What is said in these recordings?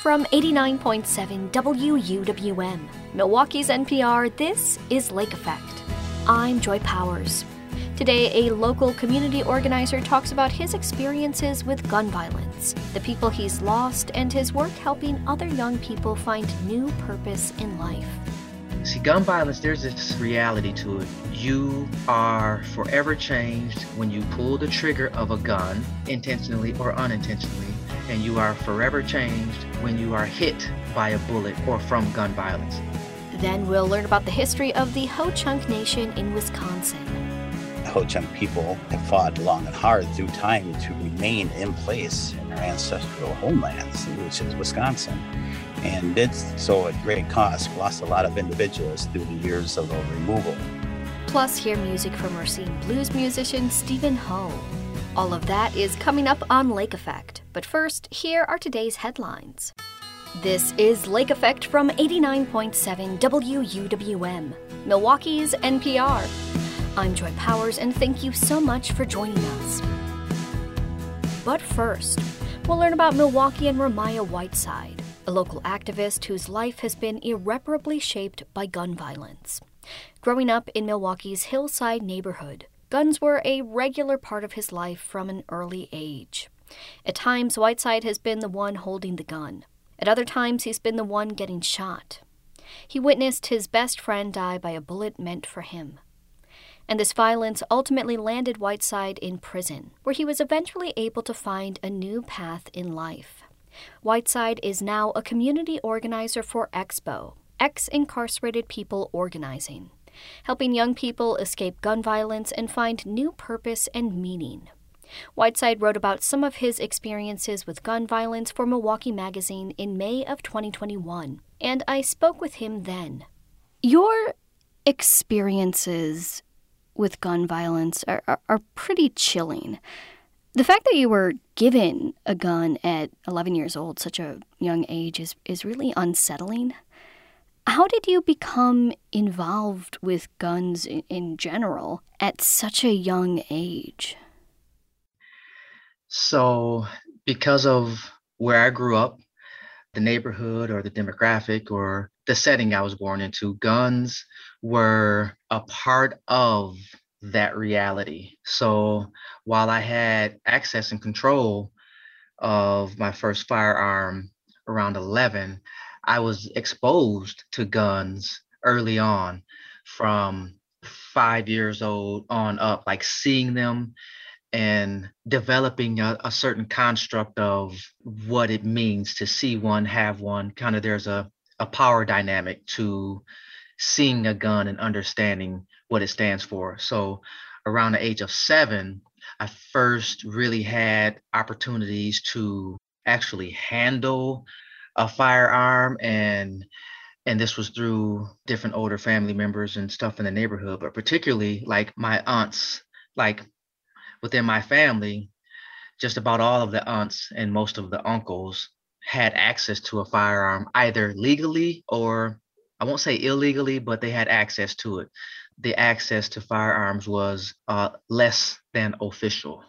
From 89.7 WUWM, Milwaukee's NPR, this is Lake Effect. I'm Joy Powers. Today, a local community organizer talks about his experiences with gun violence, the people he's lost, and his work helping other young people find new purpose in life. See, gun violence, there's this reality to it. You are forever changed when you pull the trigger of a gun, intentionally or unintentionally, and you are forever changed when you are hit by a bullet or from gun violence. Then we'll learn about the history of the Ho-Chunk Nation in Wisconsin. Ho-Chunk people have fought long and hard through time to remain in place in their ancestral homelands, which is Wisconsin, and did so at great cost, lost a lot of individuals through the years of removal. Plus, hear music from Racine blues musician Stephen Ho. All of that is coming up on Lake Effect. But first, here are today's headlines. This is Lake Effect from 89.7 WUWM, Milwaukee's NPR. I'm Joy Powers, and thank you so much for joining us. But first, we'll learn about Milwaukeean Ramiah Whiteside, a local activist whose life has been irreparably shaped by gun violence. Growing up in Milwaukee's Hillside neighborhood, guns were a regular part of his life from an early age. At times, Whiteside has been the one holding the gun. At other times, he's been the one getting shot. He witnessed his best friend die by a bullet meant for him. And this violence ultimately landed Whiteside in prison, where he was eventually able to find a new path in life. Whiteside is now a community organizer for EXPO, Ex-Incarcerated People Organizing, helping young people escape gun violence and find new purpose and meaning. Whiteside wrote about some of his experiences with gun violence for Milwaukee Magazine in May of 2021, and I spoke with him then. Your experiences with gun violence are pretty chilling. The fact that you were given a gun at 11 years old, such a young age, is really unsettling. How did you become involved with guns in general at such a young age? So because of where I grew up, the neighborhood or the demographic or the setting I was born into, guns were a part of that reality. So while I had access and control of my first firearm around 11, I was exposed to guns early on, from 5 years old on up, like seeing them and developing a certain construct of what it means to see one, have one. Kind of there's a power dynamic to seeing a gun and understanding what it stands for. So around the age of 7, I first really had opportunities to actually handle a firearm, and this was through different older family members and stuff in the neighborhood, but particularly like my aunts. Like within my family, just about all of the aunts and most of the uncles had access to a firearm, either legally or, I won't say illegally, but they had access to it. The access to firearms was less than official.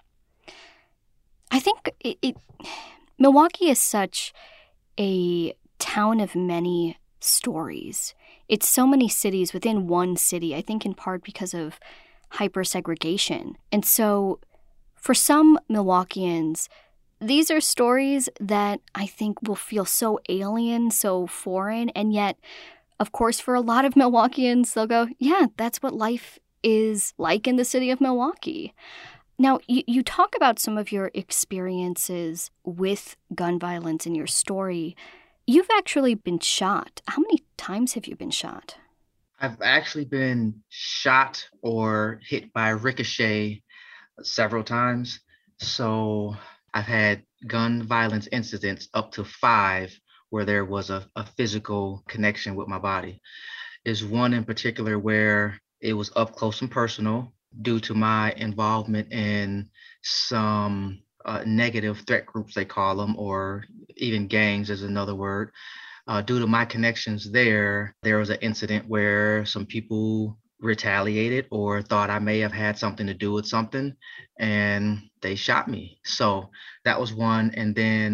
I think Milwaukee is such a town of many stories. It's so many cities within one city, I think in part because of hyper-segregation. And so for some Milwaukeeans, these are stories that I think will feel so alien, so foreign, and yet, of course, for a lot of Milwaukeeans, they'll go, yeah, that's what life is like in the city of Milwaukee. Now, you talk about some of your experiences with gun violence in your story. You've actually been shot. How many times have you been shot? I've actually been shot or hit by ricochet several times. So I've had gun violence incidents up to 5 where there was a physical connection with my body. There's one in particular where it was up close and personal due to my involvement in some negative threat groups, they call them, or even gangs is another word. Due to my connections there was an incident where some people retaliated or thought I may have had something to do with something, and they shot me. So that was one. And then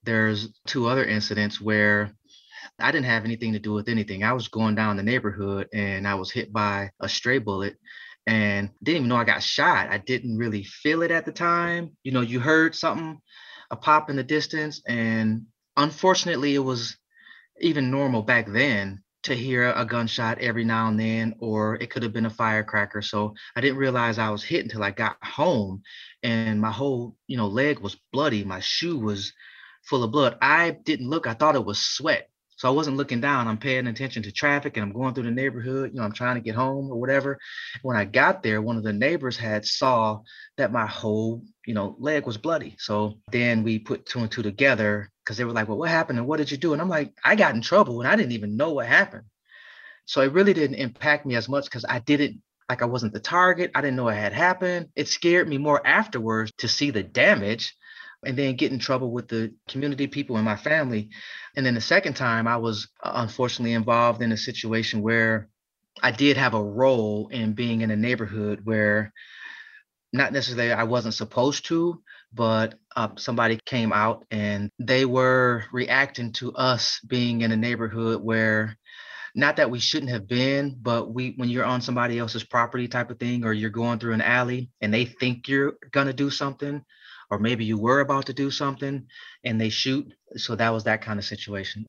There's two other incidents where I didn't have anything to do with anything. I was going down the neighborhood and I was hit by a stray bullet and didn't even know I got shot. I didn't really feel it at the time. You know, you heard something, a pop in the distance, and unfortunately, it was even normal back then to hear a gunshot every now and then, or it could have been a firecracker. So I didn't realize I was hit until I got home and my whole, leg was bloody. My shoe was full of blood. I didn't look, I thought it was sweat. So I wasn't looking down. I'm paying attention to traffic and I'm going through the neighborhood. I'm trying to get home or whatever. When I got there, one of the neighbors had saw that my whole, leg was bloody. So then we put two and two together because they were like, well, what happened and what did you do? And I'm like, I got in trouble and I didn't even know what happened. So it really didn't impact me as much because I wasn't the target. I didn't know it had happened. It scared me more afterwards to see the damage and then get in trouble with the community people in my family. And then the second time I was unfortunately involved in a situation where I did have a role in being in a neighborhood where not necessarily I wasn't supposed to, but somebody came out and they were reacting to us being in a neighborhood where not that we shouldn't have been, but when you're on somebody else's property type of thing, or you're going through an alley and they think you're going to do something, or maybe you were about to do something and they shoot. So that was that kind of situation.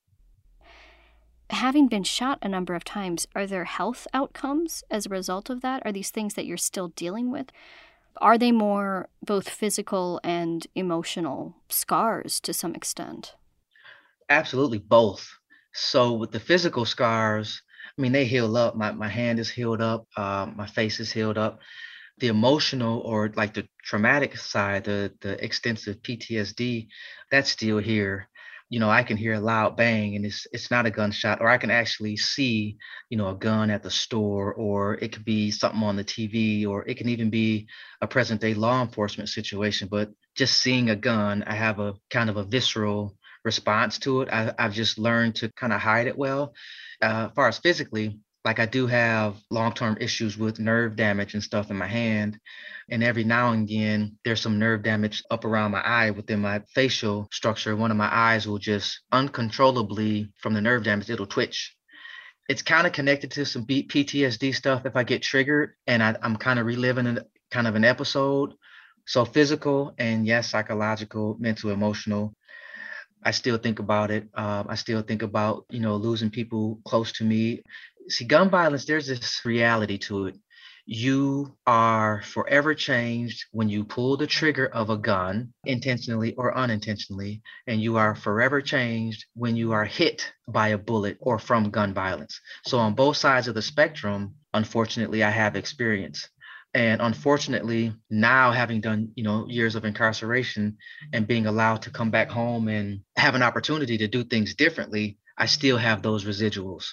Having been shot a number of times, are there health outcomes as a result of that? Are these things that you're still dealing with? Are they more both physical and emotional scars to some extent? Absolutely both. So with the physical scars, I mean, they heal up. My hand is healed up. My face is healed up. The emotional or like the traumatic side, the extensive PTSD, that's still here. I can hear a loud bang and it's not a gunshot, or I can actually see, a gun at the store, or it could be something on the TV, or it can even be a present day law enforcement situation. But just seeing a gun, I have a kind of a visceral response to it. I've just learned to kind of hide it well. As far as physically, like I do have long-term issues with nerve damage and stuff in my hand. And every now and again, there's some nerve damage up around my eye within my facial structure. One of my eyes will just uncontrollably, from the nerve damage, it'll twitch. It's kind of connected to some PTSD stuff if I get triggered and I'm kind of reliving kind of an episode. So physical and yes, psychological, mental, emotional. I still think about it. I still think about, losing people close to me. See, gun violence, there's this reality to it. You are forever changed when you pull the trigger of a gun, intentionally or unintentionally, and you are forever changed when you are hit by a bullet or from gun violence. So on both sides of the spectrum, unfortunately, I have experience. And unfortunately, now having done, years of incarceration and being allowed to come back home and have an opportunity to do things differently, I still have those residuals.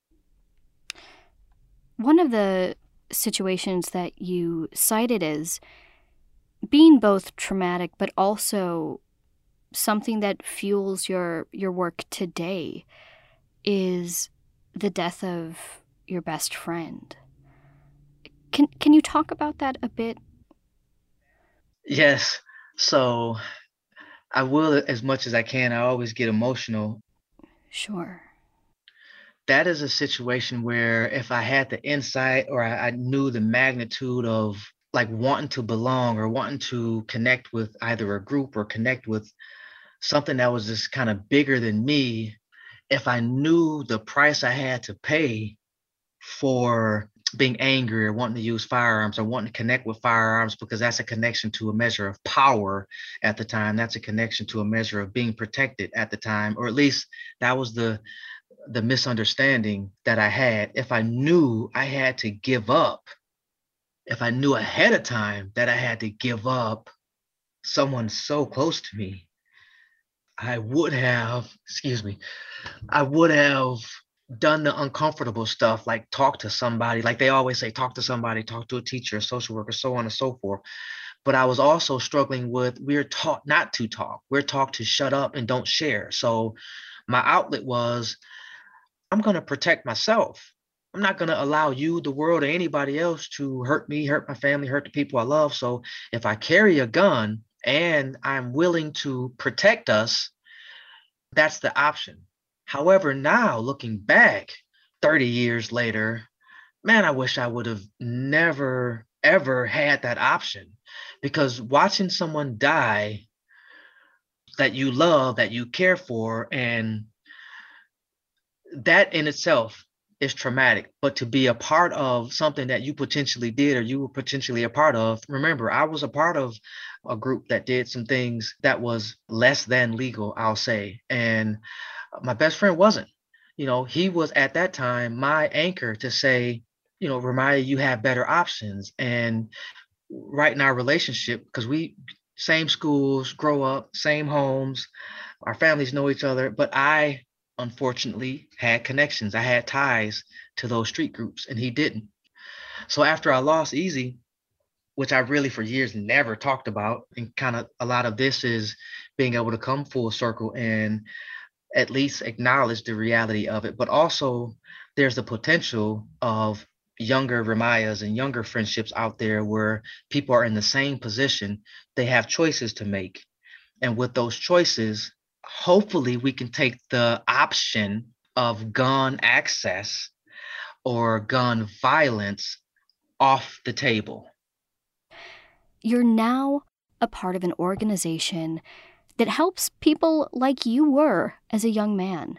One of the situations that you cited as being both traumatic, but also something that fuels your work today is the death of your best friend. Can you talk about that a bit? Yes. So I will as much as I can. I always get emotional. Sure. That is a situation where if I had the insight or I knew the magnitude of like wanting to belong or wanting to connect with either a group or connect with something that was just kind of bigger than me, if I knew the price I had to pay for being angry or wanting to use firearms or wanting to connect with firearms, because that's a connection to a measure of power at the time. That's a connection to a measure of being protected at the time, or at least that was the misunderstanding that I had. If I knew I had to give up, if I knew ahead of time that I had to give up someone so close to me, I would have done the uncomfortable stuff, like talk to somebody. Like they always say, talk to somebody, talk to a teacher, a social worker, so on and so forth. But I was also struggling with, we're taught not to talk. We're taught to shut up and don't share. So my outlet was, I'm going to protect myself. I'm not going to allow you, the world, or anybody else to hurt me, hurt my family, hurt the people I love. So if I carry a gun and I'm willing to protect us, that's the option. However, now looking back 30 years later, man, I wish I would have never, ever had that option, because watching someone die that you love, that you care for, and that in itself is traumatic. But to be a part of something that you potentially did or you were potentially a part of, remember, I was a part of a group that did some things that was less than legal, I'll say. And my best friend wasn't. He was at that time my anchor to say, Ramaya, you have better options. And right in our relationship, because we same schools, grow up, same homes, our families know each other, but I unfortunately had connections. I had ties to those street groups and he didn't. So after I lost Easy, which I really for years never talked about, and kind of a lot of this is being able to come full circle and at least acknowledge the reality of it. But also there's the potential of younger Ramayas and younger friendships out there where people are in the same position. They have choices to make. And with those choices, hopefully we can take the option of gun access or gun violence off the table. You're now a part of an organization that helps people like you were as a young man.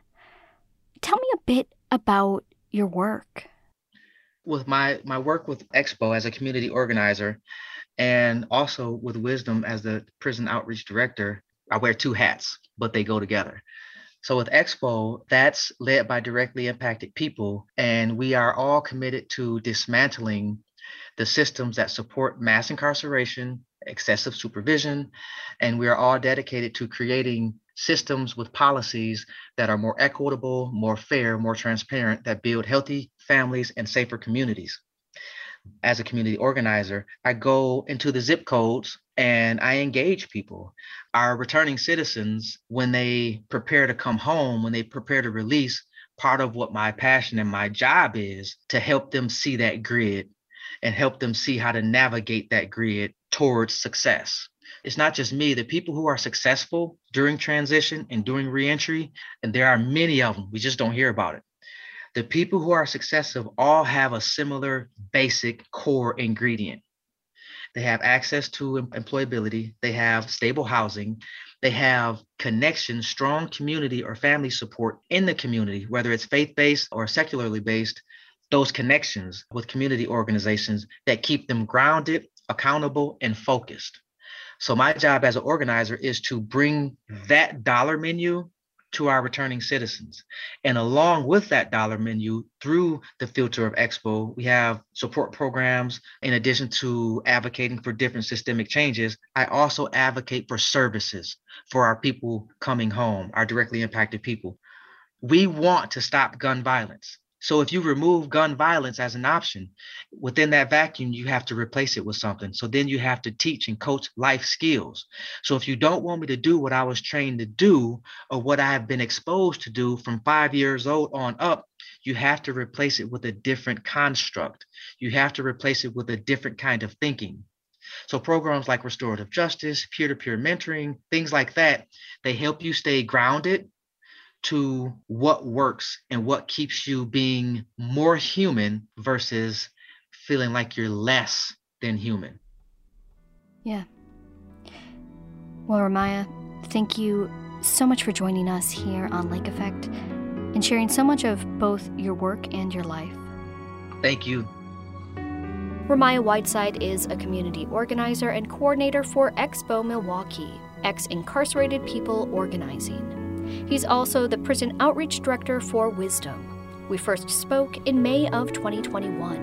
Tell me a bit about your work. With my work with Expo as a community organizer, and also with Wisdom as the prison outreach director, I wear two hats, but they go together. So with Expo, that's led by directly impacted people, and we are all committed to dismantling the systems that support mass incarceration, excessive supervision, and we are all dedicated to creating systems with policies that are more equitable, more fair, more transparent, that build healthy families and safer communities. As a community organizer, I go into the zip codes and I engage people. Our returning citizens, when they prepare to come home, when they prepare to release, part of what my passion and my job is to help them see that grid and help them see how to navigate that grid towards success. It's not just me, the people who are successful during transition and during reentry, and there are many of them, we just don't hear about it. The people who are successful all have a similar basic core ingredient. They have access to employability, they have stable housing, they have connection, strong community or family support in the community, whether it's faith-based or secularly based, those connections with community organizations that keep them grounded, accountable, and focused. So my job as an organizer is to bring that dollar menu to our returning citizens. And along with that dollar menu, through the filter of Expo, we have support programs. In addition to advocating for different systemic changes, I also advocate for services for our people coming home, our directly impacted people. We want to stop gun violence. So if you remove gun violence as an option, within that vacuum, you have to replace it with something. So then you have to teach and coach life skills. So if you don't want me to do what I was trained to do or what I have been exposed to do from 5 years old on up, you have to replace it with a different construct. You have to replace it with a different kind of thinking. So programs like restorative justice, peer-to-peer mentoring, things like that, they help you stay grounded to what works and what keeps you being more human versus feeling like you're less than human. Yeah. Well, Ramaya, thank you so much for joining us here on Lake Effect and sharing so much of both your work and your life. Thank you. Ramaya Whiteside is a community organizer and coordinator for Expo Milwaukee, ex-incarcerated people organizing. He's also the prison outreach director for Wisdom. We first spoke in May of 2021.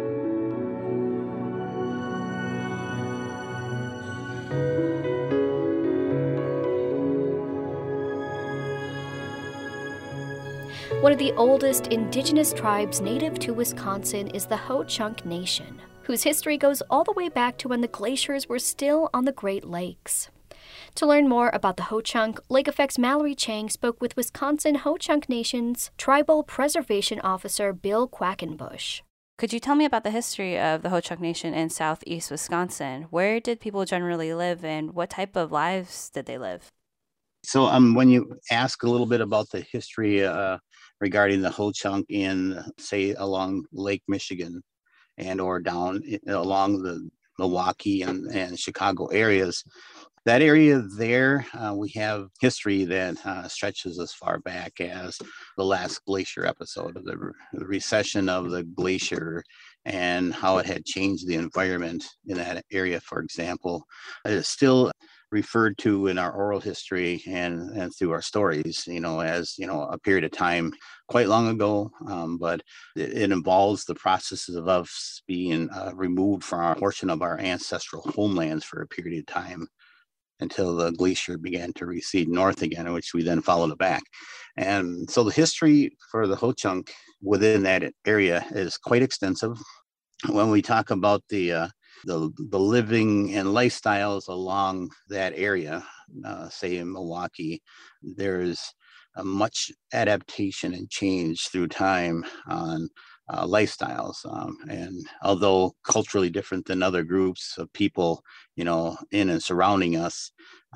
One of the oldest indigenous tribes native to Wisconsin is the Ho-Chunk Nation, whose history goes all the way back to when the glaciers were still on the Great Lakes. To learn more about the Ho-Chunk, Lake Effect's Mallory Chang spoke with Wisconsin Ho-Chunk Nation's Tribal Preservation Officer Bill Quackenbush. Could you tell me about the history of the Ho-Chunk Nation in southeast Wisconsin? Where did people generally live and what type of lives did they live? So when you ask a little bit about the history regarding the Ho-Chunk in, say, along Lake Michigan and or down along the Milwaukee and Chicago areas, that area there, we have history that stretches as far back as the last glacier episode of the recession of the glacier and how it had changed the environment in that area, for example. It is still referred to in our oral history and through our stories, as, a period of time quite long ago, but it involves the processes of us being removed from a portion of our ancestral homelands for a period of time until the glacier began to recede north again, which we then followed it back. And so the history for the Ho-Chunk within that area is quite extensive. When we talk about the living and lifestyles along that area, say in Milwaukee, there's much adaptation and change through time on lifestyles. And although culturally different than other groups of people, in and surrounding us,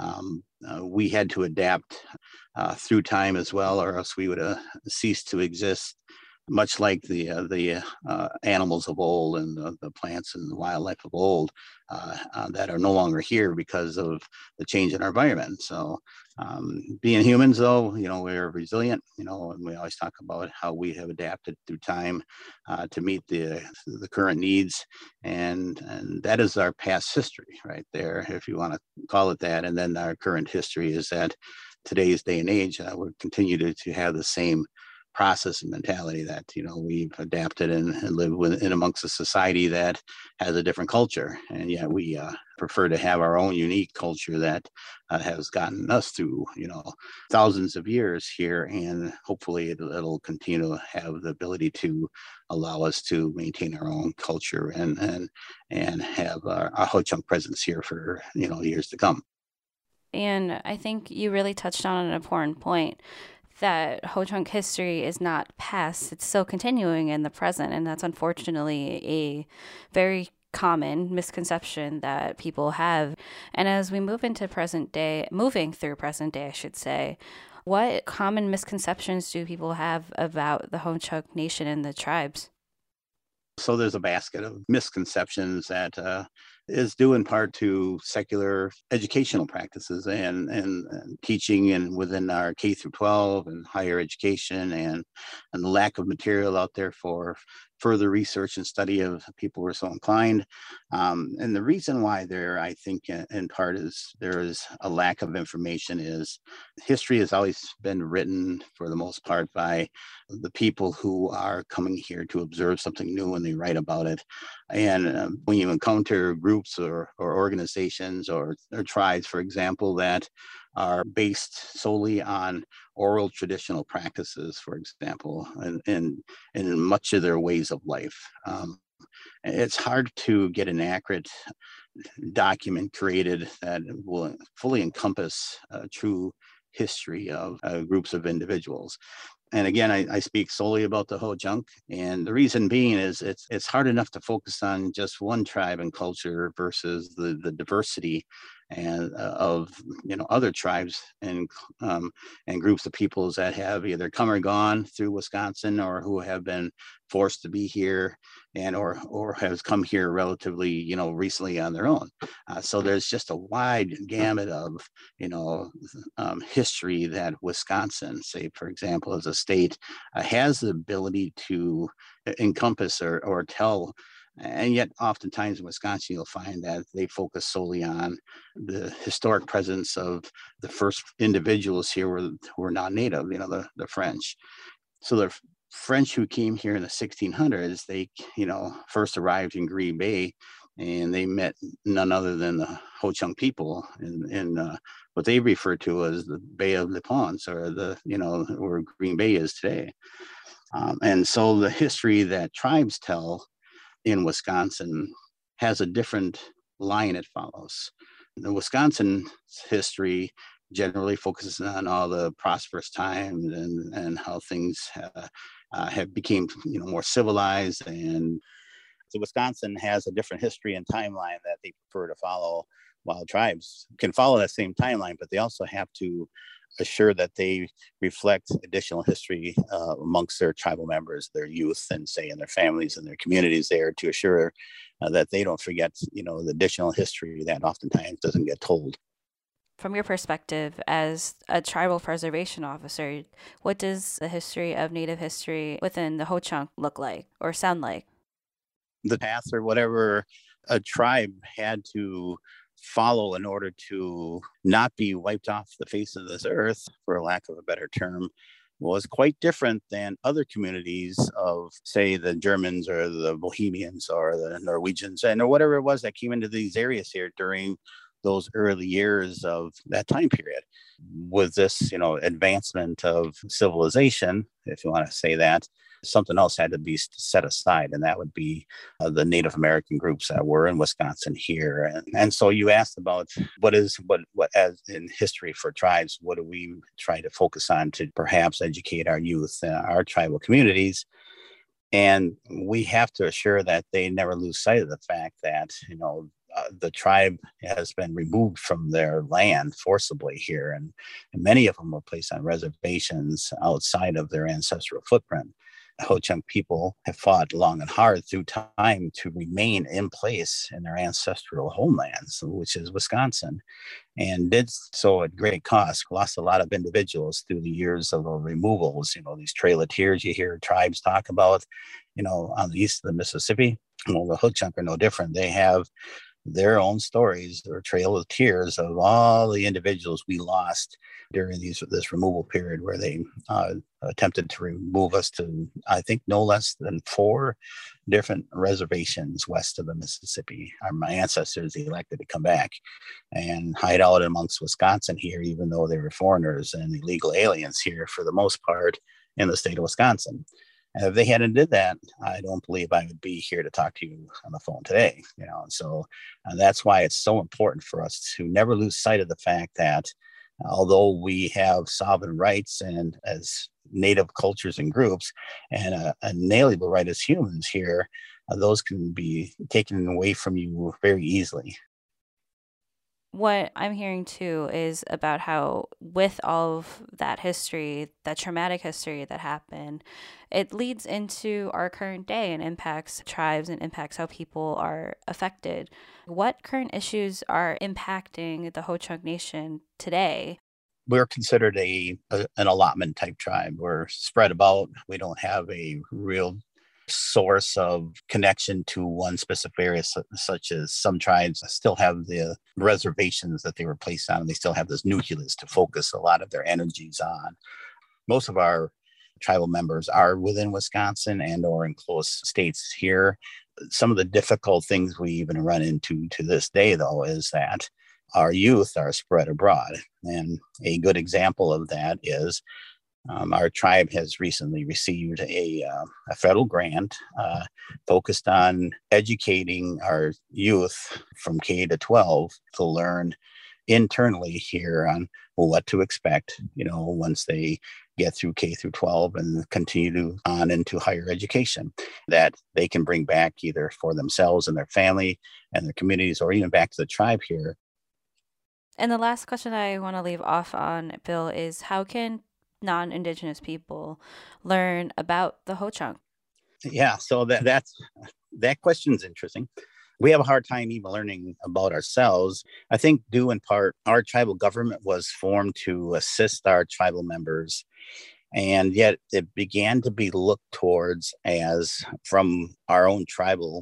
we had to adapt through time as well, or else we would have ceased to exist, much like the animals of old and the plants and the wildlife of old that are no longer here because of the change in our environment. So being humans, though, we're resilient, and we always talk about how we have adapted through time to meet the current needs. And that is our past history right there, if you want to call it that. And then our current history is that today's day and age, we continue to have the same process and mentality that we've adapted and live in amongst a society that has a different culture, and yet we prefer to have our own unique culture that has gotten us through thousands of years here, and hopefully it'll continue to have the ability to allow us to maintain our own culture and have our Ho-Chunk presence here for years to come. And I think you really touched on an important point, that Ho-Chunk history is not past, it's still continuing in the present. And that's unfortunately a very common misconception that people have. And as we moving through present day, I should say, what common misconceptions do people have about the Ho-Chunk Nation and the tribes? So there's a basket of misconceptions that is due in part to secular educational practices and teaching and within our K through 12 and higher education, and the lack of material out there for further research and study of people who are so inclined. And the reason why there, I think, in part is there is a lack of information. Is history has always been written for the most part by the people who are coming here to observe something new and they write about it. And when you encounter groups or organizations or tribes, for example, that are based solely on oral traditional practices, for example, and in much of their ways of life, it's hard to get an accurate document created that will fully encompass a true history of groups of individuals. And again, I speak solely about the Ho-Chunk, and the reason being is it's hard enough to focus on just one tribe and culture versus the diversity and of other tribes and groups of peoples that have either come or gone through Wisconsin, or who have been forced to be here and or has come here relatively recently on their own. So there's just a wide gamut of history that Wisconsin, say for example, as a state, has the ability to encompass or tell. And yet oftentimes in Wisconsin, you'll find that they focus solely on the historic presence of the first individuals here who were non-native, the French. So the French who came here in the 1600s, they, first arrived in Green Bay, and they met none other than the Ho-Chunk people in what they refer to as the Bay of Le Ponce, or where Green Bay is today. And so the history that tribes tell in Wisconsin has a different line it follows. The Wisconsin history generally focuses on all the prosperous times and how things have became more civilized. And so Wisconsin has a different history and timeline that they prefer to follow, while tribes can follow that same timeline, but they also have to assure that they reflect additional history amongst their tribal members, their youth, and say in their families and their communities there, to assure that they don't forget, the additional history that oftentimes doesn't get told. From your perspective as a tribal preservation officer, what does the history of Native history within the Ho-Chunk look like or sound like? The path or whatever a tribe had to follow in order to not be wiped off the face of this earth, for lack of a better term, was quite different than other communities of, say, the Germans or the Bohemians or the Norwegians or whatever it was that came into these areas here during those early years of that time period. With this, advancement of civilization, if you want to say that, something else had to be set aside, and that would be the Native American groups that were in Wisconsin here. And so you asked about what as in history for tribes, what do we try to focus on to perhaps educate our youth, our tribal communities? And we have to assure that they never lose sight of the fact that, the tribe has been removed from their land forcibly here, and many of them were placed on reservations outside of their ancestral footprint. Ho-Chunk people have fought long and hard through time to remain in place in their ancestral homelands, which is Wisconsin, and did so at great cost. Lost a lot of individuals through the years of removals. These Trail of Tears you hear tribes talk about, on the east of the Mississippi. Well, the Ho-Chunk are no different. They have their own stories or Trail of Tears of all the individuals we lost during this removal period, where they attempted to remove us to, I think, no less than 4 different reservations west of the Mississippi. My ancestors elected to come back and hide out amongst Wisconsin here, even though they were foreigners and illegal aliens here for the most part in the state of Wisconsin. And if they hadn't did that, I don't believe I would be here to talk to you on the phone today. And so that's why it's so important for us to never lose sight of the fact that although we have sovereign rights and as Native cultures and groups and an inalienable right as humans here, those can be taken away from you very easily. What I'm hearing too is about how with all of that history, that traumatic history that happened, it leads into our current day and impacts tribes and impacts how people are affected. What current issues are impacting the Ho-Chunk Nation today? We're considered an allotment type tribe. We're spread about. We don't have a real source of connection to one specific area, such as some tribes still have the reservations that they were placed on, and they still have this nucleus to focus a lot of their energies on. Most of our tribal members are within Wisconsin and or in close states here. Some of the difficult things we even run into to this day, though, is that our youth are spread abroad. And a good example of that is our tribe has recently received a federal grant focused on educating our youth from K to 12 to learn internally here on what to expect, once they get through K through 12 and continue on into higher education, that they can bring back either for themselves and their family and their communities, or even back to the tribe here. And the last question I want to leave off on, Bill, is how can non-Indigenous people learn about the Ho-Chunk? Yeah, so that question's interesting. We have a hard time even learning about ourselves. I think due in part, our tribal government was formed to assist our tribal members, and yet it began to be looked towards as from our own tribal,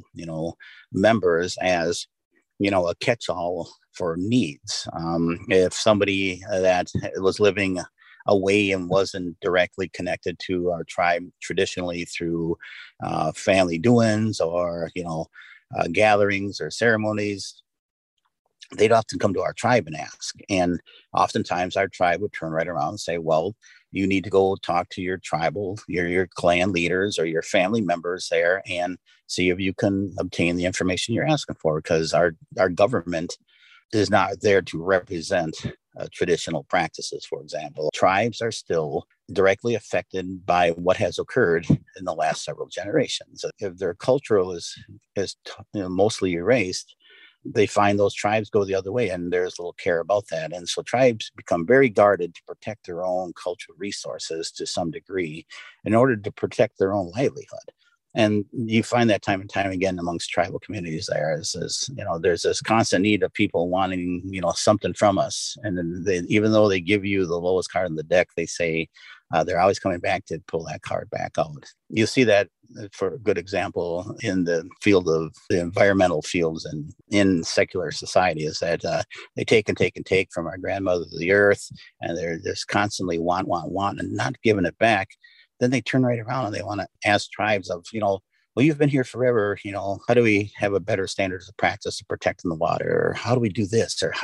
members as, a catch-all for needs. If somebody that was living away and wasn't directly connected to our tribe traditionally through family doings or, gatherings or ceremonies, they'd often come to our tribe and ask. And oftentimes our tribe would turn right around and say, well, you need to go talk to your tribal, your clan leaders or your family members there and see if you can obtain the information you're asking for, because our government is not there to represent traditional practices. For example, tribes are still directly affected by what has occurred in the last several generations. If their cultural is mostly erased, they find those tribes go the other way, and there's little care about that. And so tribes become very guarded to protect their own cultural resources to some degree in order to protect their own livelihood. And you find that time and time again amongst tribal communities there is there's this constant need of people wanting, something from us. And then even though they give you the lowest card in the deck, they say they're always coming back to pull that card back out. You see that, for a good example, in the field of the environmental fields and in secular society, is that they take and take and take from our grandmother the earth, and they're just constantly want, and not giving it back. Then they turn right around and they want to ask tribes of, well, you've been here forever, how do we have a better standards of practice of protecting the water? Or how do we do this? Or,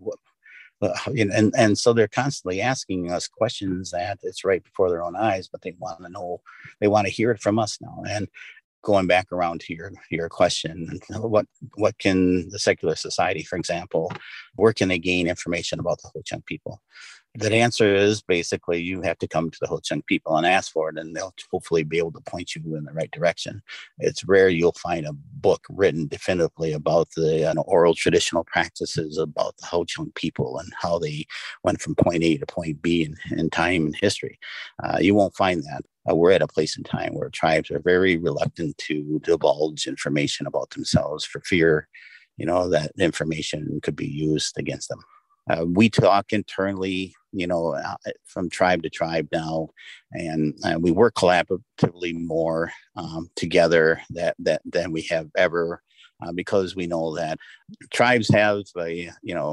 and so they're constantly asking us questions that it's right before their own eyes, but they want to know, they want to hear it from us now. And going back around to your question, what can the secular society, for example, where can they gain information about the Ho-Chunk people? That answer is basically you have to come to the Ho-Chunk people and ask for it, and they'll hopefully be able to point you in the right direction. It's rare you'll find a book written definitively about the oral traditional practices about the Ho-Chunk people and how they went from point A to point B in time and history. You won't find that. We're at a place in time where tribes are very reluctant to divulge information about themselves for fear, that information could be used against them. We talk internally, from tribe to tribe now, and we work collaboratively more together than we have ever, because we know that tribes have a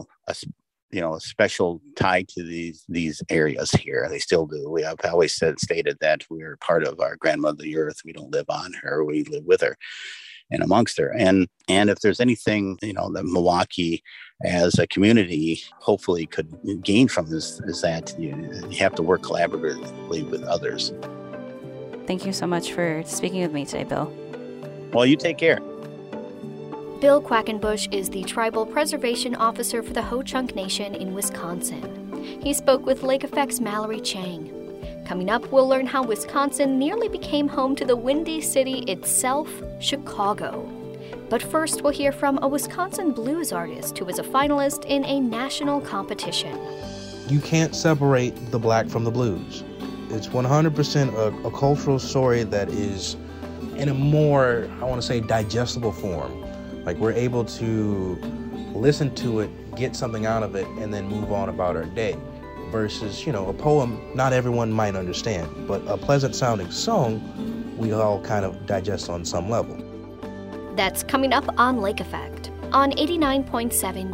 special tie to these areas here. They still do. We have always stated that we're part of our grandmother, the earth. We don't live on her, we live with her and amongst her. And if there's anything, that Milwaukee as a community hopefully could gain from this, is that you have to work collaboratively with others. Thank you so much for speaking with me today, Bill. Well, you take care. Bill Quackenbush is the Tribal Preservation Officer for the Ho-Chunk Nation in Wisconsin. He spoke with Lake Effect's Mallory Chang. Coming up, we'll learn how Wisconsin nearly became home to the Windy City itself, Chicago. But first, we'll hear from a Wisconsin blues artist who was a finalist in a national competition. You can't separate the black from the blues. It's 100% a cultural story that is in a more, I want to say, digestible form. Like, we're able to listen to it, get something out of it, and then move on about our day. Versus, a poem not everyone might understand, but a pleasant sounding song we all kind of digest on some level. That's coming up on Lake Effect on 89.7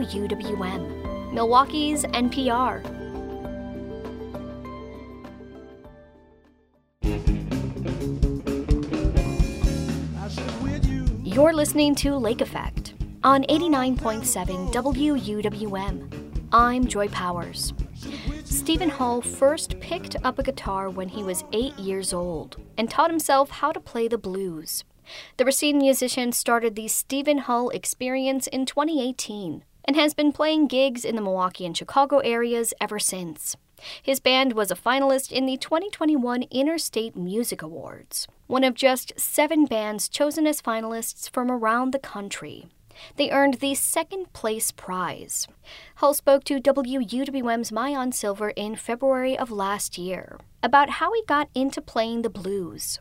WUWM, Milwaukee's NPR. You're listening to Lake Effect on 89.7 WUWM. I'm Joy Powers. Stephen Hull first picked up a guitar when he was 8 years old and taught himself how to play the blues. The Racine musician started the Stephen Hull Experience in 2018 and has been playing gigs in the Milwaukee and Chicago areas ever since. His band was a finalist in the 2021 Interstate Music Awards, one of just 7 bands chosen as finalists from around the country. They earned the second-place prize. Hull spoke to WUWM's Mayan Silver in February of last year about how he got into playing the blues.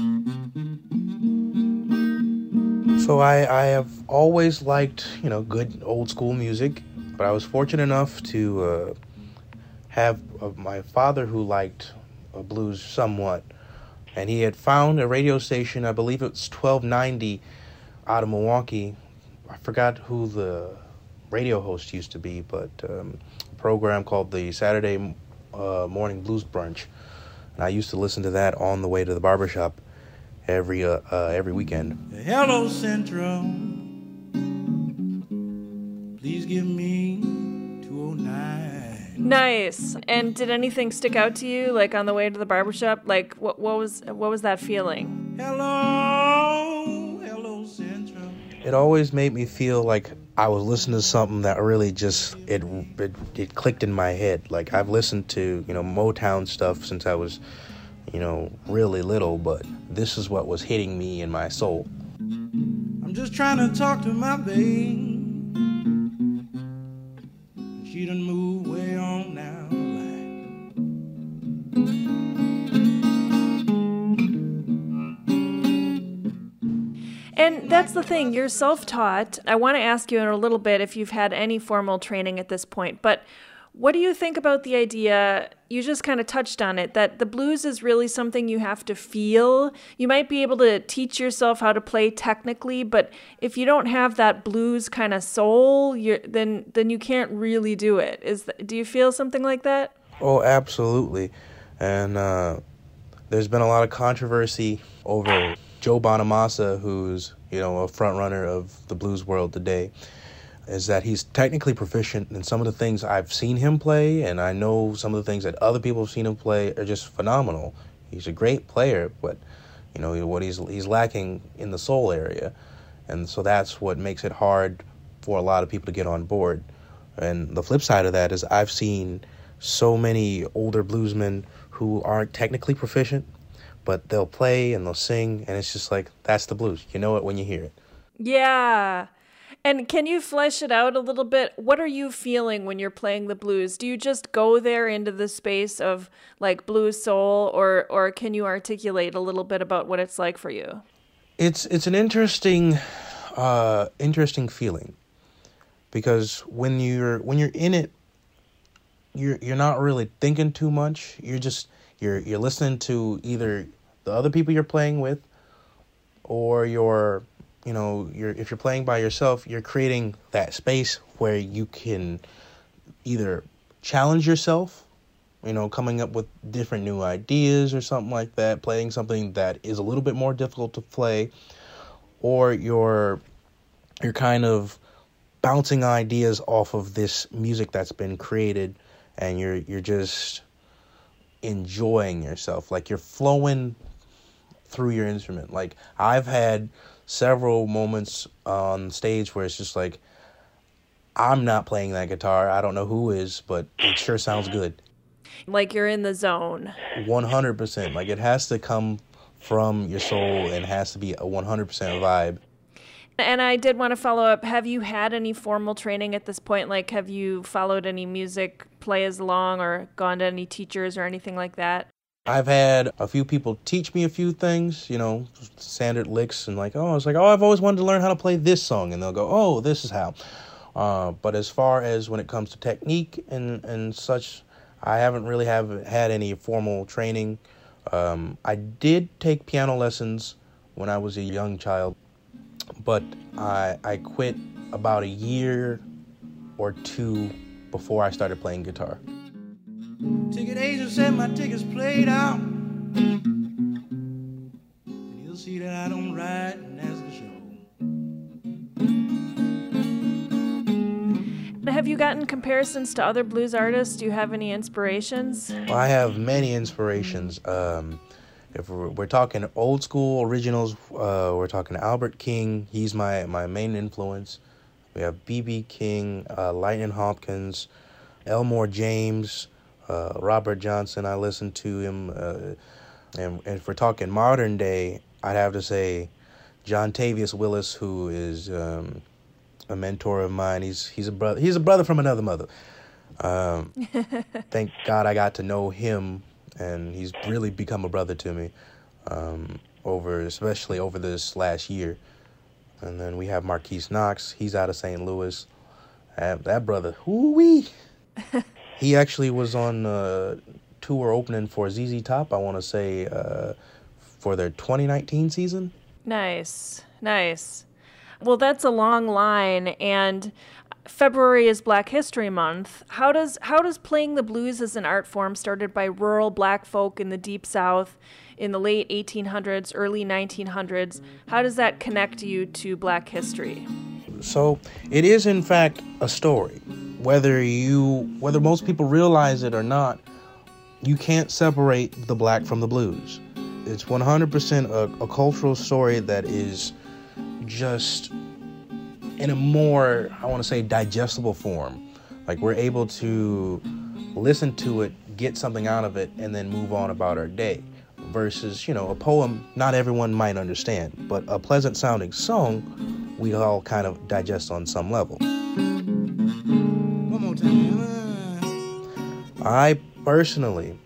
So I have always liked, good old-school music, but I was fortunate enough to have my father who liked blues somewhat, and he had found a radio station, I believe it was 1290 out of Milwaukee. I forgot who the radio host used to be, but a program called the Saturday Morning Blues Brunch. And I used to listen to that on the way to the barbershop every weekend. Hello, Central. Please give me 209. Nice. And did anything stick out to you, like on the way to the barbershop? Like, what was that feeling? Hello, Central. It always made me feel like I was listening to something that really just, it clicked in my head. Like, I've listened to, Motown stuff since I was, really little, but this is what was hitting me in my soul. I'm just trying to talk to my babe. And that's the thing, you're self-taught. I want to ask you in a little bit if you've had any formal training at this point, but what do you think about the idea, you just kind of touched on it, that the blues is really something you have to feel? You might be able to teach yourself how to play technically, but if you don't have that blues kind of soul, then you can't really do it. Do you feel something like that? Oh, absolutely. And there's been a lot of controversy over Joe Bonamassa, who's, a front runner of the blues world today, is that he's technically proficient in some of the things I've seen him play, and I know some of the things that other people have seen him play are just phenomenal. He's a great player, but what he's lacking in the soul area, and so that's what makes it hard for a lot of people to get on board. And the flip side of that is I've seen so many older bluesmen who aren't technically proficient, but they'll play and they'll sing, and it's just like, that's the blues. You know it when you hear it. Yeah. And can you flesh it out a little bit? What are you feeling when you're playing the blues? Do you just go there into the space of like blues soul, or can you articulate a little bit about what it's like for you? It's an interesting feeling, because when you're in it, you're not really thinking too much. You're listening to either the other people you're playing with, or if you're playing by yourself, you're creating that space where you can either challenge yourself, coming up with different new ideas or something like that, playing something that is a little bit more difficult to play, or you're kind of bouncing ideas off of this music that's been created, and you're just enjoying yourself, like you're flowing through your instrument. Like, I've had several moments on stage where it's just like, I'm not playing that guitar. I don't know who is, but it sure sounds good. Like you're in the zone. 100%. Like, it has to come from your soul, and it has to be a 100% vibe. And I did want to follow up. Have you had any formal training at this point? Like, have you followed any music play as along, or gone to any teachers or anything like that? I've had a few people teach me a few things, standard licks, and I was like, I've always wanted to learn how to play this song, and they'll go, oh, this is how. But as far as when it comes to technique and such, I haven't really had any formal training. I did take piano lessons when I was a young child, but I quit about a year or two before I started playing guitar. Ticket agent said my ticket's played out, and he'll see that I don't ride, and that's the show. Have you gotten comparisons to other blues artists? Do you have any inspirations? Well, I have many inspirations. If we're talking old school originals, we're talking Albert King. He's my main influence. We have B.B. King, Lightning Hopkins, Elmore James, Robert Johnson. I listen to him. And if we're talking modern day, I'd have to say John Tavius Willis, who is a mentor of mine. He's a brother. He's a brother from another mother. Thank God I got to know him, and he's really become a brother to me, especially over this last year. And then we have Marquise Knox. He's out of St. Louis. That brother, whoo-wee. He actually was on tour opening for ZZ Top, I want to say, for their 2019 season. Nice. Well, that's a long line, and February is Black History Month. How does playing the blues as an art form started by rural black folk in the Deep South in the late 1800s, early 1900s, how does that connect you to Black history? So it is, in fact, a story. Whether most people realize it or not, you can't separate the black from the blues. It's 100% a cultural story that is just in a more, I want to say, digestible form. Like, we're able to listen to it, get something out of it, and then move on about our day. Versus, a poem not everyone might understand, but a pleasant sounding song we all kind of digest on some level. One more time. I personally,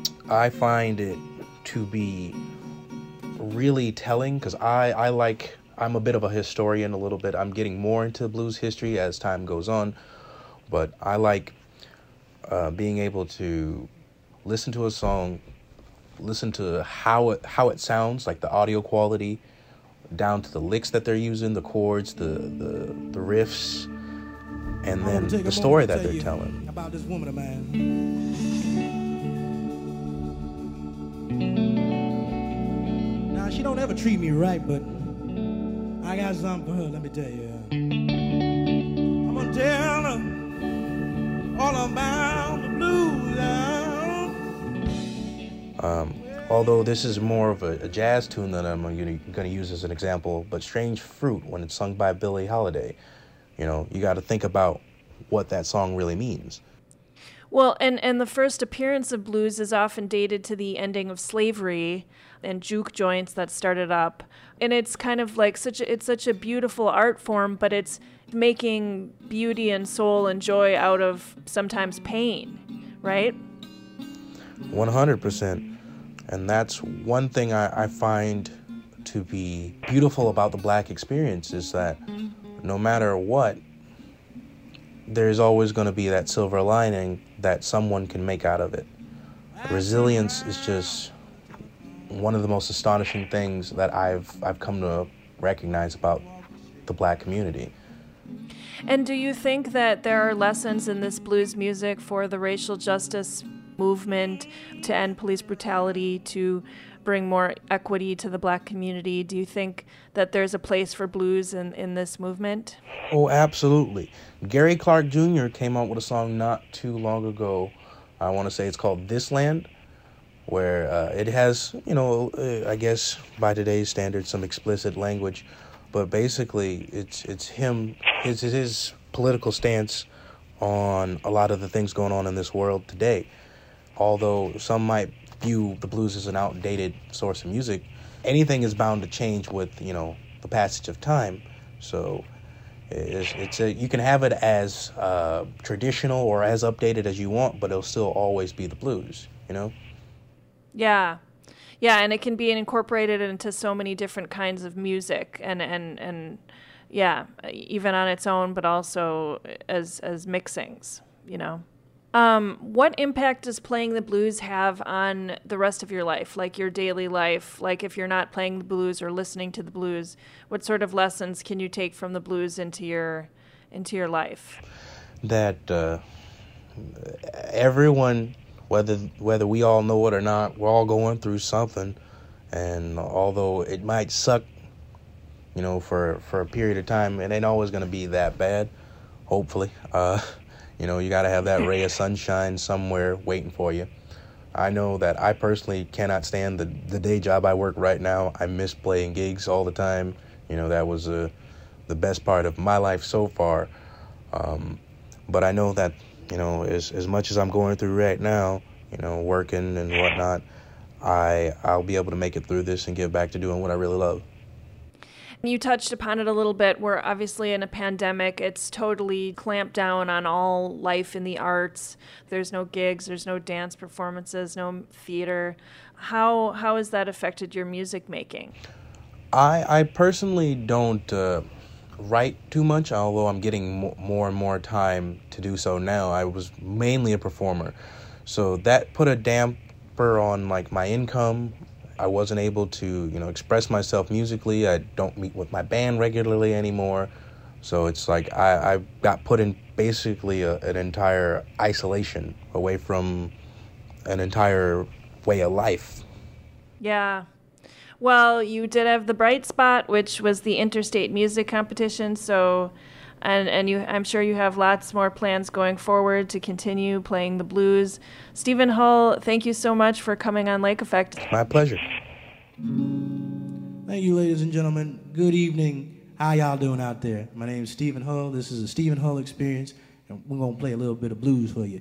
find it to be really telling, because I like I'm a bit of a historian a little bit. I'm getting more into blues history as time goes on, but I like being able to listen to a song, listen to how it sounds, like the audio quality, down to the licks that they're using, the chords, the riffs, and then the story that they're telling. About this woman of mine. Now, she don't ever treat me right, but I got something for her, let me tell you. I'm gonna tell her all about the blues. Although this is more of a jazz tune that I'm going to use as an example, but Strange Fruit, when it's sung by Billie Holiday, you got to think about what that song really means. Well, and the first appearance of blues is often dated to the ending of slavery and juke joints that started up. And it's kind of like it's such a beautiful art form, but it's making beauty and soul and joy out of sometimes pain, right? 100%. And that's one thing I find to be beautiful about the Black experience, is that no matter what, there's always going to be that silver lining that someone can make out of it. Resilience is just one of the most astonishing things that I've come to recognize about the Black community. And do you think that there are lessons in this blues music for the racial justice movement, to end police brutality, to bring more equity to the Black community? Do you think that there's a place for blues in this movement? Oh, absolutely. Gary Clark Jr. came out with a song not too long ago. I want to say it's called This Land, where it has, I guess by today's standards, some explicit language. But basically, it's him, his political stance on a lot of the things going on in this world today. Although some might view the blues as an outdated source of music, anything is bound to change with, the passage of time. So you can have it as traditional or as updated as you want, but it'll still always be the blues, Yeah. Yeah, and it can be incorporated into so many different kinds of music and yeah, even on its own, but also as mixings, What impact does playing the blues have on the rest of your life, like your daily life? Like if you're not playing the blues or listening to the blues, what sort of lessons can you take from the blues into your life? That everyone, whether we all know it or not, we're all going through something. And although it might suck, for a period of time, it ain't always going to be that bad, hopefully. You got to have that ray of sunshine somewhere waiting for you. I know that I personally cannot stand the day job I work right now. I miss playing gigs all the time. That was the best part of my life so far. But I know that, as much as I'm going through right now, working and whatnot, I'll be able to make it through this and get back to doing what I really love. You touched upon it a little bit. We're obviously in a pandemic. It's totally clamped down on all life in the arts. There's no gigs, there's no dance performances, no theater. How has that affected your music making? I personally don't write too much, although I'm getting more and more time to do so now. I was mainly a performer, so that put a damper on my income. I wasn't able to, express myself musically. I don't meet with my band regularly anymore. So it's like I got put in basically an entire isolation away from an entire way of life. Yeah. Well, you did have the bright spot, which was the interstate music competition. So, and I'm sure you have lots more plans going forward to continue playing the blues. Stephen Hull, thank you so much for coming on Lake Effect. My pleasure. Thank you, ladies and gentlemen. Good evening. How y'all doing out there? My name is Stephen Hull. This is a Stephen Hull experience, and we're going to play a little bit of blues for you.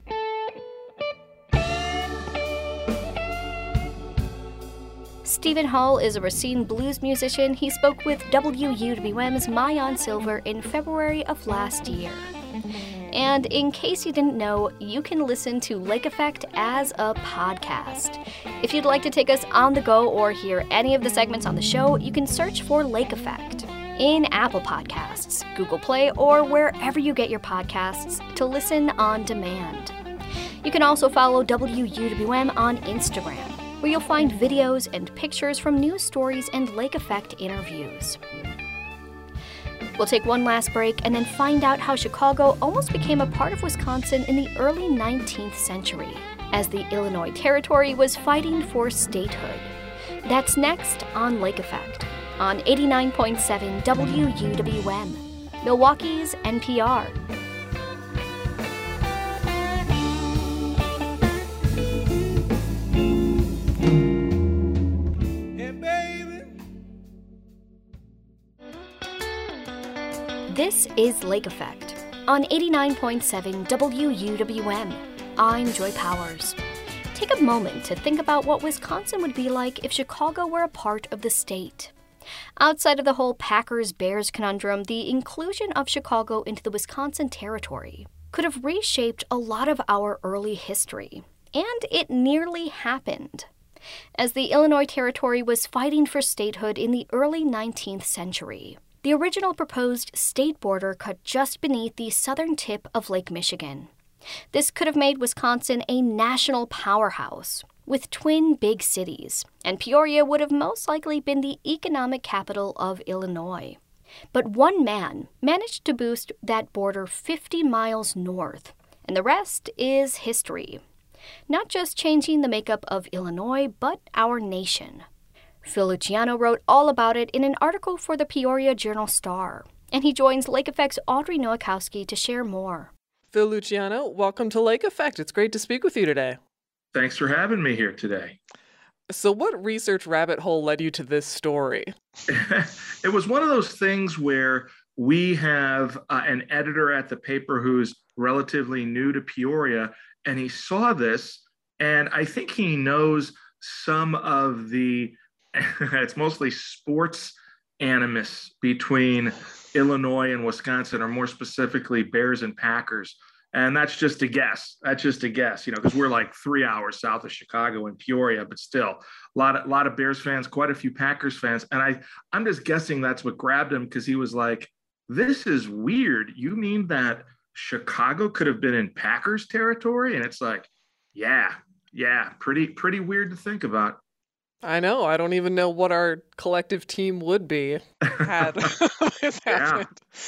Stephen Hull is a Racine blues musician. He spoke with WUWM's Mayan Silver in February of last year. And in case you didn't know, you can listen to Lake Effect as a podcast. If you'd like to take us on the go or hear any of the segments on the show, you can search for Lake Effect in Apple Podcasts, Google Play, or wherever you get your podcasts to listen on demand. You can also follow WUWM on Instagram, where you'll find videos and pictures from news stories and Lake Effect interviews. We'll take one last break and then find out how Chicago almost became a part of Wisconsin in the early 19th century, as the Illinois Territory was fighting for statehood. That's next on Lake Effect, on 89.7 WUWM, Milwaukee's NPR. This is Lake Effect on 89.7 WUWM. I'm Joy Powers. Take a moment to think about what Wisconsin would be like if Chicago were a part of the state. Outside of the whole Packers-Bears conundrum, the inclusion of Chicago into the Wisconsin Territory could have reshaped a lot of our early history. And it nearly happened, as the Illinois Territory was fighting for statehood in the early 19th century. The original proposed state border cut just beneath the southern tip of Lake Michigan. This could have made Wisconsin a national powerhouse with twin big cities, and Peoria would have most likely been the economic capital of Illinois. But one man managed to boost that border 50 miles north, and the rest is history. Not just changing the makeup of Illinois, but our nation. Phil Luciano wrote all about it in an article for the Peoria Journal-Star, and he joins Lake Effect's Audrey Nowakowski to share more. Phil Luciano, welcome to Lake Effect. It's great to speak with you today. Thanks for having me here today. So what research rabbit hole led you to this story? It was one of those things where we have an editor at the paper who's relatively new to Peoria, and he saw this, and I think he knows some of the it's mostly sports animus between Illinois and Wisconsin, or more specifically, Bears and Packers. And that's just a guess. Because we're like 3 hours south of Chicago in Peoria, but still a lot of Bears fans, quite a few Packers fans. And I'm just guessing that's what grabbed him, because he was like, this is weird. You mean that Chicago could have been in Packers territory? And it's like, yeah, pretty weird to think about. I know. I don't even know what our collective team would be had this happened.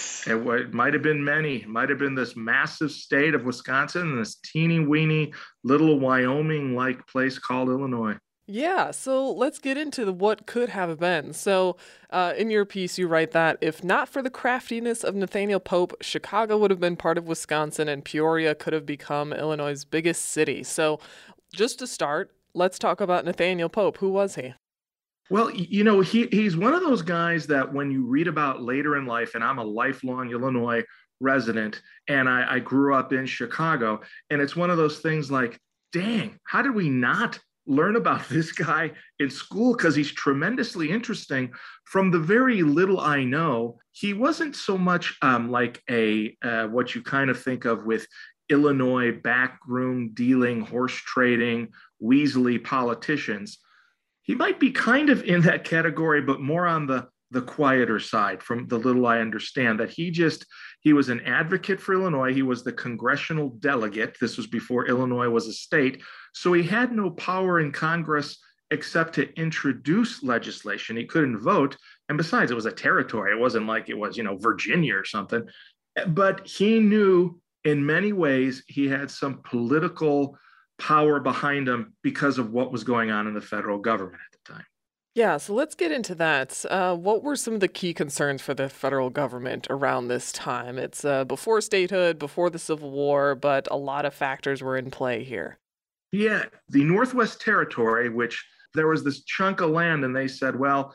It might have been many. Might have been this massive state of Wisconsin and this teeny weeny little Wyoming-like place called Illinois. Yeah, so let's get into what could have been. So in your piece, you write that if not for the craftiness of Nathaniel Pope, Chicago would have been part of Wisconsin and Peoria could have become Illinois' biggest city. So just to start, let's talk about Nathaniel Pope. Who was he? Well, he's one of those guys that when you read about later in life, and I'm a lifelong Illinois resident, and I grew up in Chicago, and it's one of those things like, dang, how did we not learn about this guy in school? Because he's tremendously interesting. From the very little I know, he wasn't so much like what you kind of think of with Illinois backroom dealing, horse trading, weaselly politicians. He might be kind of in that category, but more on the quieter side, from the little I understand, that he was an advocate for Illinois. He was the congressional delegate. This was before Illinois was a state. So he had no power in Congress except to introduce legislation. He couldn't vote. And besides, it was a territory. It wasn't like it was, Virginia or something. But he knew in many ways he had some political power behind him because of what was going on in the federal government at the time. Yeah, so let's get into that. What were some of the key concerns for the federal government around this time? It's before statehood, before the Civil War, but a lot of factors were in play here. Yeah, the Northwest Territory, which there was this chunk of land, and they said, well,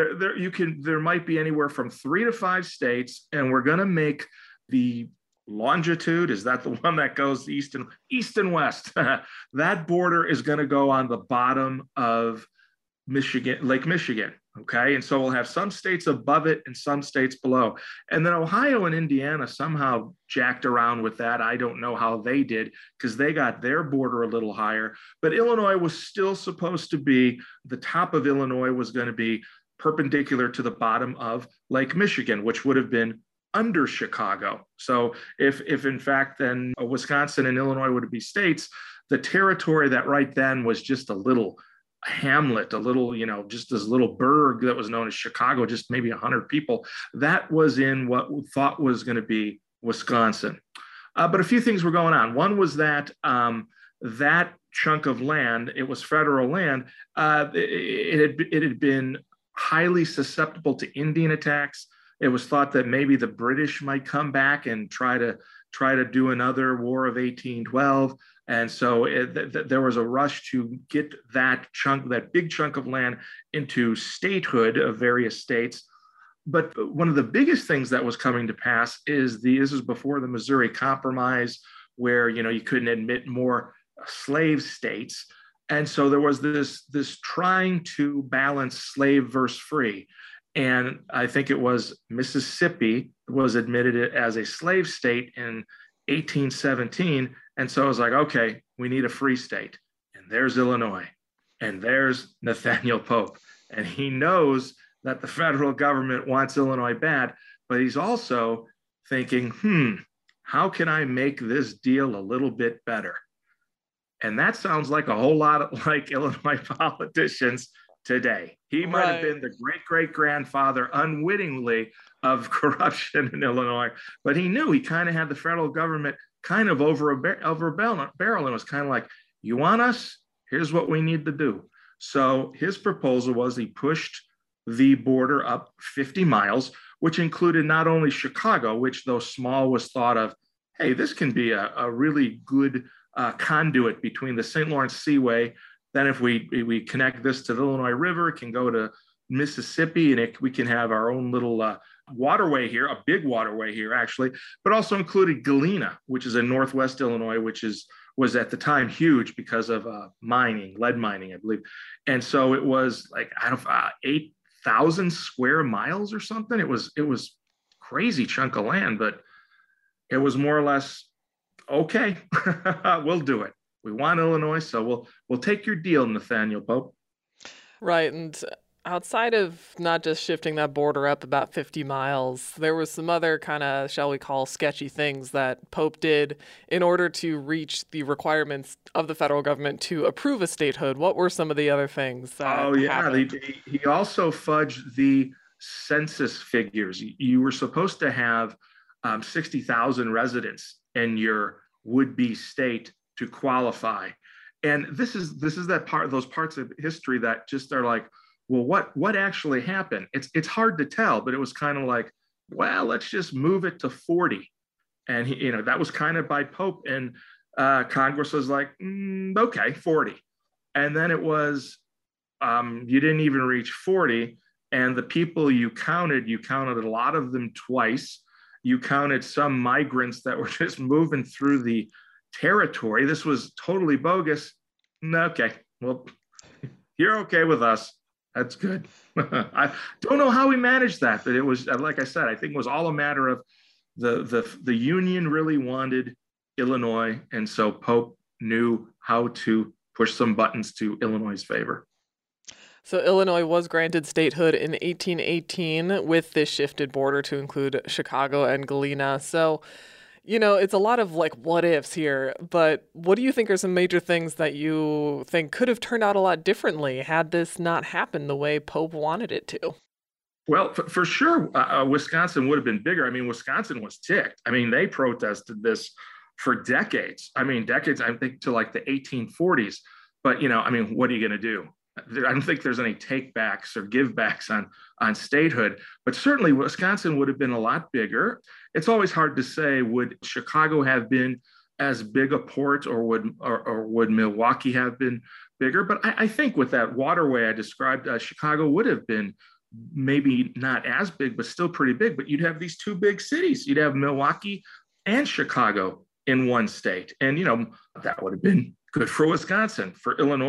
there might be anywhere from 3 to 5 states, and we're going to make the longitude, is that the one that goes east and west? That border is going to go on the bottom of Michigan, Lake Michigan. Okay. And so we'll have some states above it and some states below. And then Ohio and Indiana somehow jacked around with that. I don't know how they did because they got their border a little higher. But Illinois was still supposed to be, the top of Illinois was going to be perpendicular to the bottom of Lake Michigan, which would have been under Chicago. So if in fact then Wisconsin and Illinois would be states, the territory that right then was just a little hamlet, a little, just this little burg that was known as Chicago, just maybe 100 people, that was in what we thought was going to be Wisconsin. But a few things were going on. One was that that chunk of land, it was federal land, it had been highly susceptible to Indian attacks. It was thought that maybe the British might come back and try to do another War of 1812. And so there was a rush to get that big chunk of land into statehood of various states. But one of the biggest things that was coming to pass is this is before the Missouri Compromise, where you couldn't admit more slave states. And so there was this trying to balance slave versus free. And I think it was Mississippi was admitted as a slave state in 1817. And so I was like, okay, we need a free state. And there's Illinois. And there's Nathaniel Pope. And he knows that the federal government wants Illinois bad, but he's also thinking, how can I make this deal a little bit better? And that sounds like a whole lot like Illinois politicians today. He might have been the great-great-grandfather unwittingly of corruption in Illinois, but he knew he kind of had the federal government kind of over a barrel and was kind of like, you want us? Here's what we need to do. So his proposal was he pushed the border up 50 miles, which included not only Chicago, which though small was thought of, hey, this can be a really good conduit between the St. Lawrence Seaway. Then if we connect this to the Illinois River, it can go to Mississippi, and we can have our own little waterway here, a big waterway here actually, but also included Galena, which is in Northwest Illinois, which was at the time huge because of lead mining, I believe. And so it was like, 8,000 square miles or something. It was crazy chunk of land, but it was more or less, okay, we'll do it. We want Illinois, so we'll take your deal, Nathaniel Pope. Right, and outside of not just shifting that border up about 50 miles, there was some other kind of, shall we call, sketchy things that Pope did in order to reach the requirements of the federal government to approve a statehood. What were some of the other things that happened? He also fudged the census figures. You were supposed to have 60,000 residents in your would-be state to qualify. And this is that part, those parts of history that just are like, well, what actually happened? It's hard to tell, but it was kind of like, well, let's just move it to 40. And that was kind of by Pope, and Congress was like, okay, 40. And then it was, you didn't even reach 40. And the people you counted a lot of them twice. You counted some migrants that were just moving through the territory. This was totally bogus. Okay, well, you're okay with us. That's good. I don't know how we managed that, but it was, like I said, I think it was all a matter of the Union really wanted Illinois, and so Pope knew how to push some buttons to Illinois' favor. So Illinois was granted statehood in 1818 with this shifted border to include Chicago and Galena. So it's a lot of like what ifs here, but what do you think are some major things that you think could have turned out a lot differently had this not happened the way Pope wanted it to? Well, for sure, Wisconsin would have been bigger. I mean, Wisconsin was ticked. I mean, they protested this for decades. I think to like the 1840s. But, what are you going to do? I don't think there's any takebacks or givebacks on statehood, but certainly Wisconsin would have been a lot bigger. It's always hard to say, would Chicago have been as big a port, or would Milwaukee have been bigger? But I think with that waterway I described, Chicago would have been maybe not as big, but still pretty big. But you'd have these two big cities. You'd have Milwaukee and Chicago in one state. And, that would have been good for Wisconsin. For Illinois,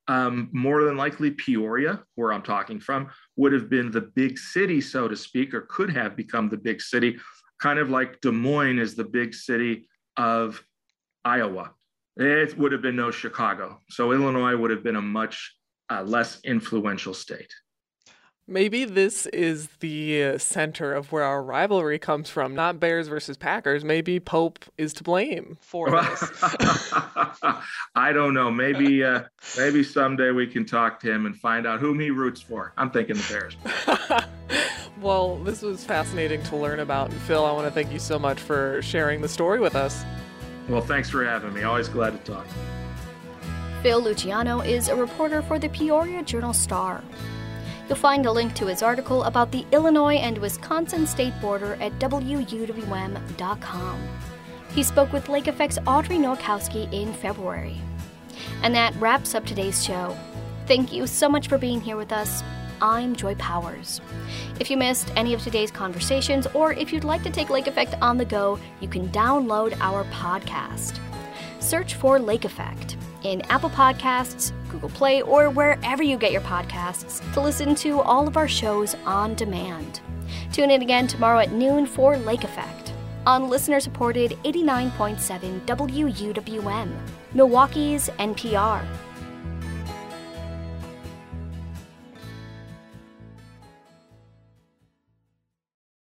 more than likely Peoria, where I'm talking from, would have been the big city, so to speak, or could have become the big city, kind of like Des Moines is the big city of Iowa. It would have been no Chicago. So Illinois would have been a much less influential state. Maybe this is the center of where our rivalry comes from, not Bears versus Packers. Maybe Pope is to blame for this. I don't know. Maybe someday we can talk to him and find out whom he roots for. I'm thinking the Bears. Well, this was fascinating to learn about. And Phil, I want to thank you so much for sharing the story with us. Well, thanks for having me. Always glad to talk. Phil Luciano is a reporter for the Peoria Journal-Star. You'll find a link to his article about the Illinois and Wisconsin state border at WUWM.com. He spoke with Lake Effect's Audrey Nowakowski in February. And that wraps up today's show. Thank you so much for being here with us. I'm Joy Powers. If you missed any of today's conversations, or if you'd like to take Lake Effect on the go, you can download our podcast. Search for Lake Effect in Apple Podcasts, Google Play, or wherever you get your podcasts to listen to all of our shows on demand. Tune in again tomorrow at noon for Lake Effect on listener-supported 89.7 WUWM, Milwaukee's NPR.